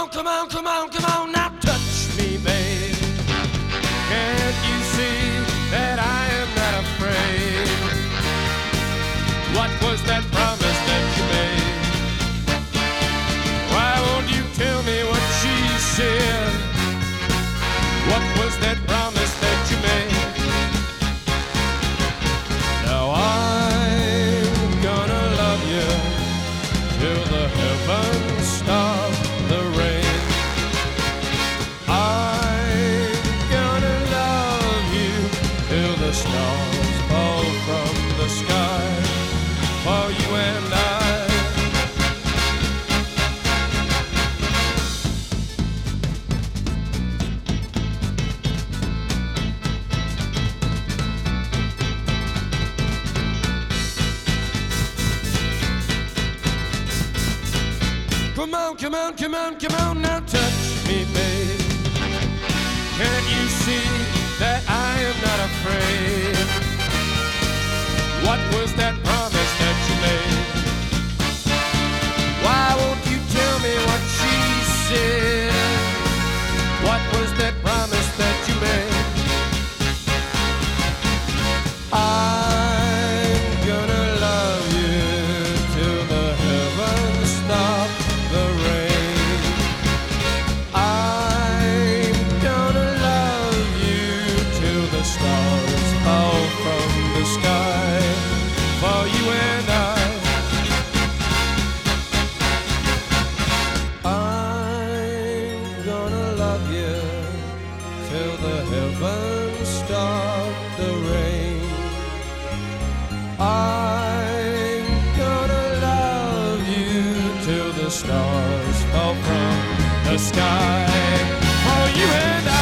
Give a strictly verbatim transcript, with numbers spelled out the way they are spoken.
on, come on, come on, come on, now touch me, babe. Can't you see that I am not afraid? What was that promise that you made? Why won't you tell me what she said? What was that promise that you made? Now I'm gonna love you till the heavens stop the rain. I'm gonna love you till the stars fall from the sky for you and I. Come on, come on, come on, come on, now touch me, babe. Can't you see that I am not afraid? What was that promise that you made? Why won't you tell me what she said? What was that promise that you made? I'm gonna love you till the heavens stop the rain. I'm gonna love you till the stars fall from the sky for you and I. I'm gonna love you till the heavens stop the rain. I'm gonna love you till the stars fall from the sky for you and I.